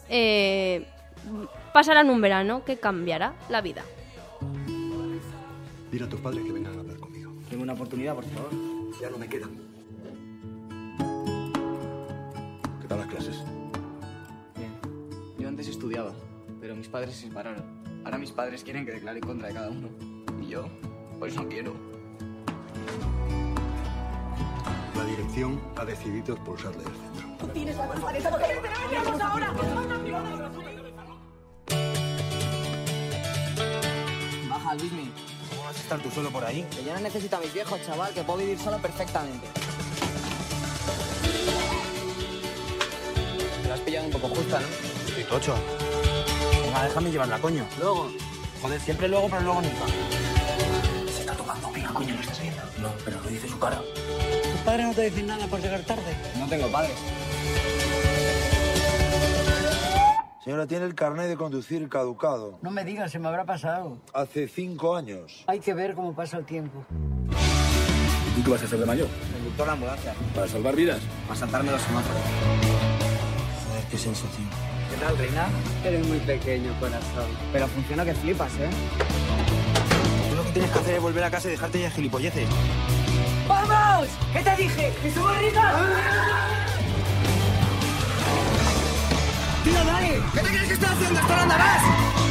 pasarán un verano que cambiará la vida. Dile a tus padres que vengan a hablar conmigo. Tengo una oportunidad, por favor. Ya no me quedan. ¿Qué tal las clases? Bien. Yo antes estudiaba, pero mis padres se separaron. Ahora mis padres quieren que declare contra de cada uno. Y yo, pues no quiero. La dirección ha decidido expulsarle del centro. Tú tienes la culpa de todo. ¡Vamos ahora! Baja, Luismi. ¿Cómo vas a estar tú solo por ahí? Que yo no necesito a mis viejos, chaval, que puedo vivir solo perfectamente. Te la has pillado un poco justa, ¿no? Estoy tocho. Venga, déjame llevarla, coño. Luego. Joder, siempre luego, pero luego nunca. Se está tocando, venga, coño, ¿lo estás viendo? No, pero lo dice su cara. ¿Tus padres no te dicen nada por llegar tarde? No tengo padres. Señora, tiene el carnet de conducir caducado. No me digas, se me habrá pasado. Hace 5 años. Hay que ver cómo pasa el tiempo. ¿Y tú qué vas a hacer de mayor? Conductor de ambulancia. ¿Para salvar vidas? Para saltarme los semáforos. Joder, qué sensación. ¿Qué tal, reina? Eres muy pequeño, corazón. Pero funciona que flipas, ¿eh? Tú lo que tienes que hacer es volver a casa y dejarte ya de gilipolleces. ¡Vamos! ¿Qué te dije? ¡Que subo risa! ¡Tío, dale! ¿Qué te crees que estoy haciendo? ¡Esto no anda más!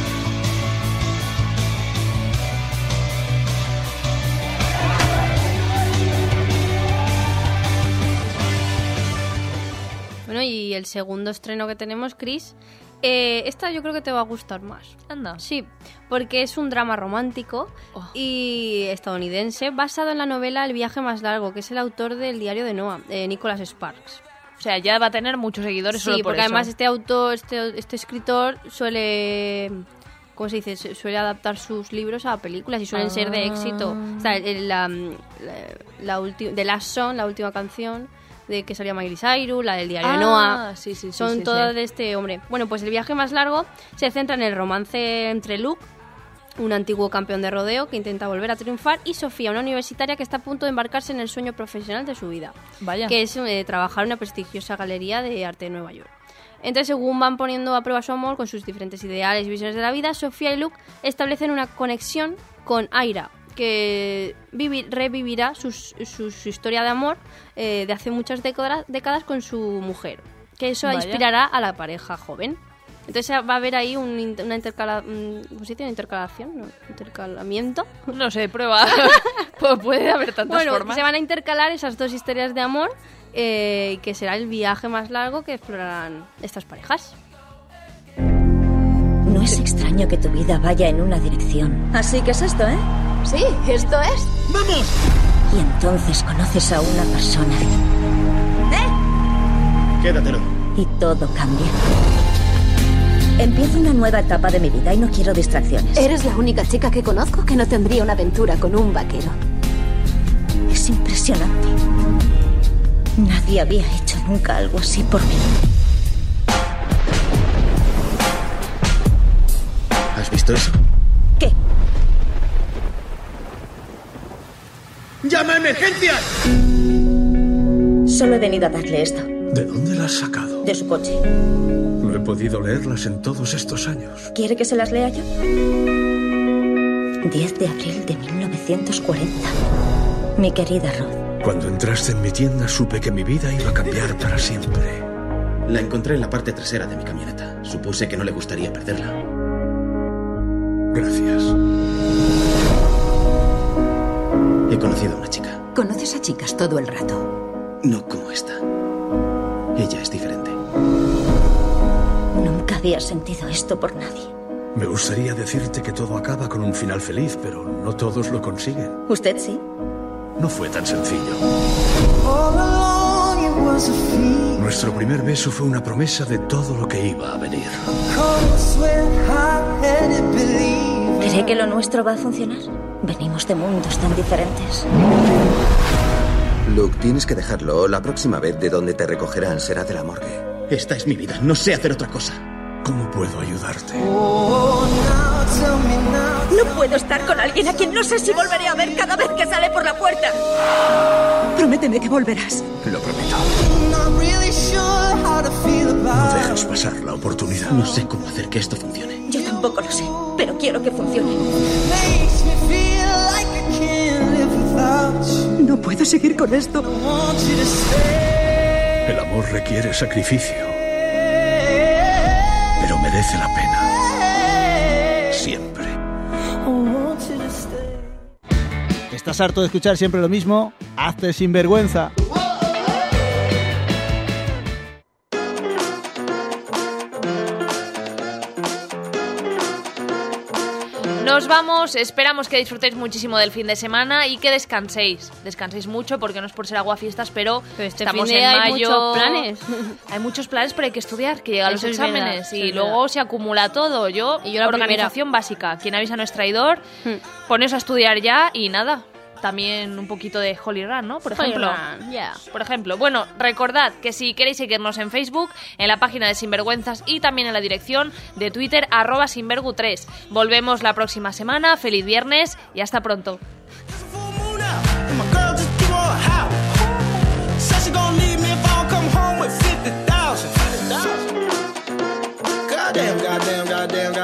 Bueno, y el segundo estreno que tenemos, Chris, esta yo creo que te va a gustar más. Anda. Sí, porque es un drama romántico y estadounidense basado en la novela El viaje más largo, que es el autor del Diario de Noah, Nicholas Sparks. O sea, ya va a tener muchos seguidores solo Sí, por porque eso. además este escritor suele... ¿Cómo se dice? Suele adaptar sus libros a películas y suelen ser de éxito. O sea, The Last Song, la última canción de que salía Miley Cyrus, la del Diario de Noah, son todas de este hombre. Bueno, pues El viaje más largo se centra en el romance entre Luke, un antiguo campeón de rodeo que intenta volver a triunfar, y Sofía, una universitaria que está a punto de embarcarse en el sueño profesional de su vida. Vaya. Que es trabajar en una prestigiosa galería de arte de Nueva York. Entonces, según van poniendo a prueba su amor con sus diferentes ideales y visiones de la vida, Sofía y Luke establecen una conexión con Aira, que revivirá su historia de amor de hace muchas décadas con su mujer. Que eso inspirará a la pareja joven. Entonces va a haber ahí una intercalación, ¿no? Intercalamiento. No sé, prueba. Pues puede haber tantas formas. Bueno, se van a intercalar esas dos historias de amor, que será el viaje más largo que explorarán estas parejas. No es extraño que tu vida vaya en una dirección. Así que es esto, ¿eh? Sí, esto es. ¡Vamos! Y entonces conoces a una persona. Quédatelo. Y todo cambia. Empiezo una nueva etapa de mi vida y no quiero distracciones. Eres la única chica que conozco que no tendría una aventura con un vaquero. Es impresionante. Nadie había hecho nunca algo así por mí. ¿Has visto eso? ¿Qué? ¡Llama a emergencias! Solo he venido a darle esto. ¿De dónde la has sacado? De su coche. No he podido leerlas en todos estos años. ¿Quiere que se las lea yo? 10 de abril de 1940. Mi querida Ruth. Cuando entraste en mi tienda supe que mi vida iba a cambiar para siempre. La encontré en la parte trasera de mi camioneta. Supuse que no le gustaría perderla. Gracias. He conocido a una chica. ¿Conoces a chicas todo el rato? No como esta. Ella es diferente. Nunca había sentido esto por nadie. Me gustaría decirte que todo acaba con un final feliz, pero no todos lo consiguen. ¿Usted sí? No fue tan sencillo. Nuestro primer beso fue una promesa de todo lo que iba a venir. ¿Cree que lo nuestro va a funcionar? Venimos de mundos tan diferentes. Luke, tienes que dejarlo. La próxima vez de donde te recogerán será de la morgue. Esta es mi vida. No sé hacer otra cosa. ¿Cómo puedo ayudarte? No puedo estar con alguien a quien no sé si volveré a ver cada vez que sale por la puerta. Prométeme que volverás. Lo prometo. No dejes pasar la oportunidad. No sé cómo hacer que esto funcione. Yo tampoco lo sé, pero quiero que funcione. No puedo seguir con esto. El amor requiere sacrificio, pero merece la pena. Siempre. ¿Estás harto de escuchar siempre lo mismo? Hazte sinvergüenza. Nos vamos, esperamos que disfrutéis muchísimo del fin de semana y que descanséis. Descanséis mucho porque no es por ser aguafiestas, pero estamos fin de en hay mayo. muchos planes. Hay muchos planes, pero hay que estudiar, que llegan los Eso es exámenes verdad, y es luego verdad. se acumula todo. Yo la organización básica. Quien avisa no es traidor. Poneos a estudiar ya y nada. También un poquito de Holy Run, ¿no? Por ejemplo. Por ejemplo. Bueno, recordad que si queréis seguirnos en Facebook, en la página de Sinvergüenzas y también en la dirección de Twitter @Sinvergu3. Volvemos la próxima semana. Feliz viernes y hasta pronto. Goddamn, goddamn, goddamn,